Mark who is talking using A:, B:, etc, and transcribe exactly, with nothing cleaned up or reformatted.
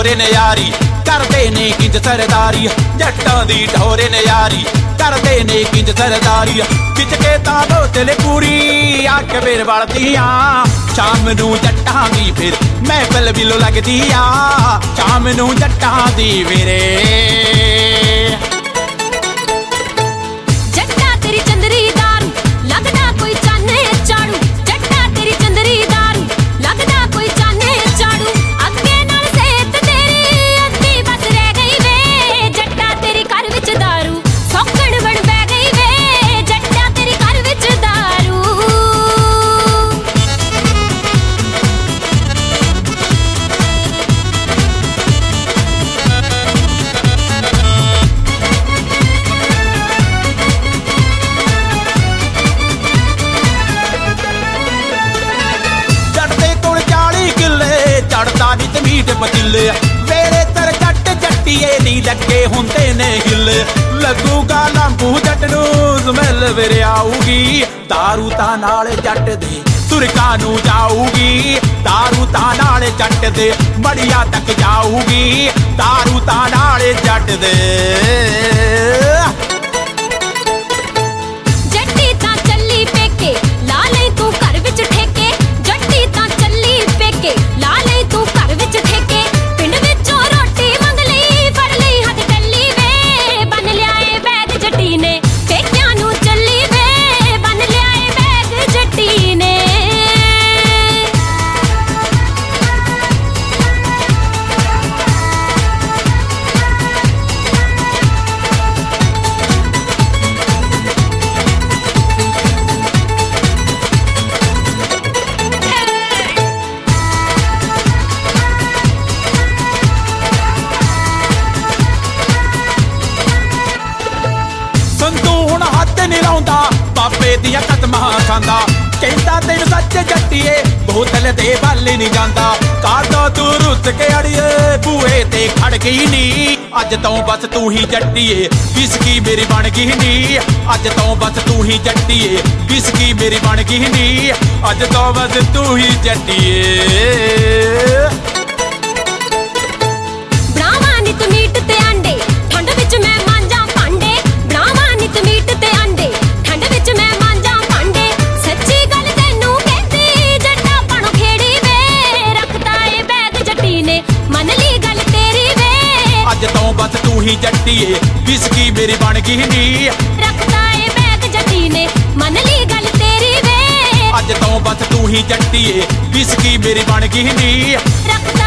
A: ढोरे ने यारी करदे ने किंज सरदारी जट्टां दी ढोरे ने यारी करदे ने किंज सरदारी खिच के तां बोतल पूरी अख फिर वलदियां शाम नूं जट्टां दी फिर महफिल बिलो लगदी आ शाम नूं जट्टां दी वीरे
B: जट्टा तेरी चंदरी दारू लगदा कोई चाने चाड़ू जट्टा तेरी चंदरी दारू लगदा कोई चाने चाड़ू अगे नाल सेहत तेरी अद्धी बस रह गई वे जट्टा तेरी घर विच दारू सौकण बन बह गई वे जट्टा तेरी घर विच दारू
A: चढ़दा नी ते मीट पतीले वेरे तर जट जट्टिए नी लगे हुंदे ने हिल लगूगा लांबू जट नूं स्मैल फिर आऊगी दारू तां नाल जट दे सुरका नूं जाऊगी दारू तां नाल जट दे मड़िया तक जाऊगी दारू तां नाल जट दे
B: जट्टी तां चली पेके ला ले तू घर विच ठेके जट्टी तां चली पेके ला ले तू घर विच ठेके पिंड विचों रोटी मंग लई फड़ लई हथ टल्ली वे बन लियाए बैग जट्टी ने पेकियां नूं चली वे बन लियाए बैग जट्टी ने
A: संतू हुण हथ नी लाउंदा बाबे दियां कदमां खांदा कहंदा तैनूं सच जट्टीए बोतल दे वल नी जांदा कादा तू रुस के अड़िए बूहे ते खड़ गई नी अज तों बस तू ही जट्टीए विस्की मेरी बन गई नी अज तों बस तू ही जट्टीए विस्की मेरी बन गई नी अज तों बस तू ही जट्टीए
B: बनावा नित मीट ते अंडे ठंड विच मैं मांजा भांडे बनावा नित मीट ते अंडे ठंड विच मैं मांजा भांडे सच्ची गल तैनूं कहंदी जट्टा पाणो खेड़ी वे रखदा ए बैग जट्टी ने मन ली गल तेरी वे
A: अज तों बस तू ही जट्टीए विस्की मेरी बन गई नी
B: रखदा ए बैग जट्टी ने मन ली गल तेरी वे
A: अज तों बस तू ही जट्टीए विस्की मेरी बन गई नी
B: रखदा